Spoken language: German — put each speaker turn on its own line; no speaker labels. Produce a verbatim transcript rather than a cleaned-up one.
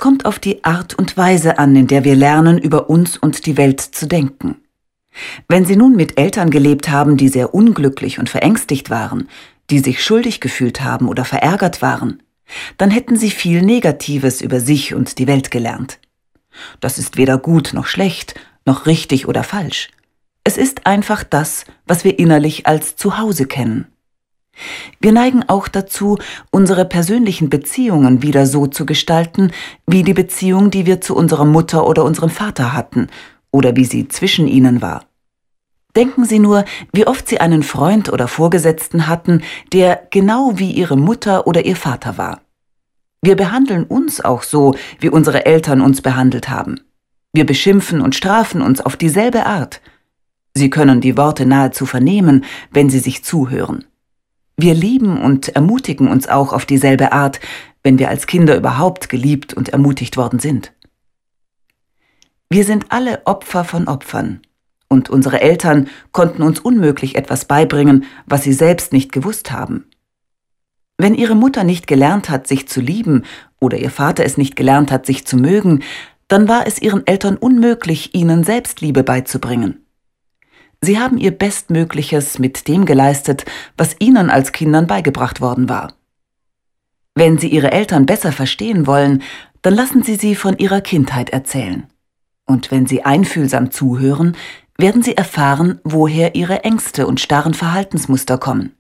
kommt auf die Art und Weise an, in der wir lernen, über uns und die Welt zu denken. Wenn Sie nun mit Eltern gelebt haben, die sehr unglücklich und verängstigt waren, die sich schuldig gefühlt haben oder verärgert waren, dann hätten Sie viel Negatives über sich und die Welt gelernt. Das ist weder gut noch schlecht, noch richtig oder falsch. Es ist einfach das, was wir innerlich als Zuhause kennen. Wir neigen auch dazu, unsere persönlichen Beziehungen wieder so zu gestalten, wie die Beziehung, die wir zu unserer Mutter oder unserem Vater hatten oder wie sie zwischen ihnen war. Denken Sie nur, wie oft Sie einen Freund oder Vorgesetzten hatten, der genau wie Ihre Mutter oder Ihr Vater war. Wir behandeln uns auch so, wie unsere Eltern uns behandelt haben. Wir beschimpfen und strafen uns auf dieselbe Art. Sie können die Worte nahezu vernehmen, wenn Sie sich zuhören. Wir lieben und ermutigen uns auch auf dieselbe Art, wenn wir als Kinder überhaupt geliebt und ermutigt worden sind. Wir sind alle Opfer von Opfern, und unsere Eltern konnten uns unmöglich etwas beibringen, was sie selbst nicht gewusst haben. Wenn Ihre Mutter nicht gelernt hat, sich zu lieben, oder Ihr Vater es nicht gelernt hat, sich zu mögen, dann war es Ihren Eltern unmöglich, Ihnen Selbstliebe beizubringen. Sie haben Ihr Bestmögliches mit dem geleistet, was Ihnen als Kindern beigebracht worden war. Wenn Sie Ihre Eltern besser verstehen wollen, dann lassen Sie sie von ihrer Kindheit erzählen. Und wenn Sie einfühlsam zuhören, werden Sie erfahren, woher Ihre Ängste und starren Verhaltensmuster kommen.